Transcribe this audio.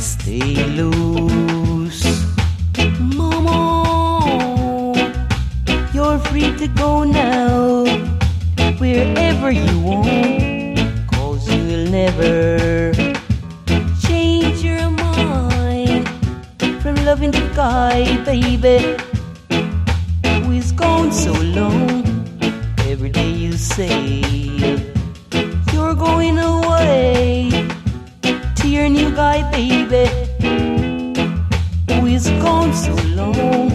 Stay loose. Mama, you're free to go now, wherever you want, 'cause you'll never change your mind from loving the guy, baby, who is gone so long. Every day you say you're going away to your new guy, baby, who is gone so long.